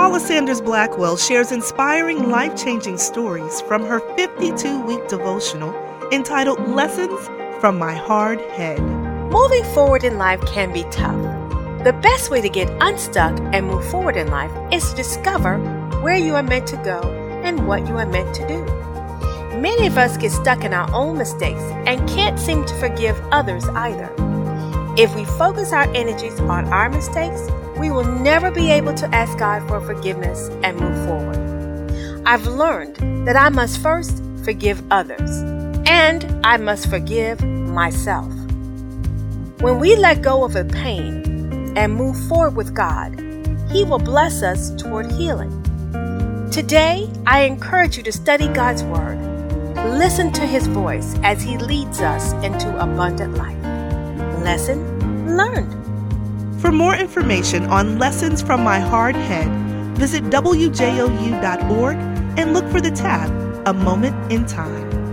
Paula Sanders Blackwell shares inspiring, life-changing stories from her 52-week devotional entitled Lessons from My Hard Head. Moving forward in life can be tough. The best way to get unstuck and move forward in life is to discover where you are meant to go and what you are meant to do. Many of us get stuck in our own mistakes and can't seem to forgive others either. If we focus our energies on our mistakes, we will never be able to ask God for forgiveness and move forward. I've learned that I must first forgive others, and I must forgive myself. When we let go of the pain and move forward with God, He will bless us toward healing. Today, I encourage you to study God's Word. Listen to His voice as He leads us into abundant life. Lesson learned. For more information on Lessons from My Hard Head, visit WJOU.org and look for the tab, A Moment in Time.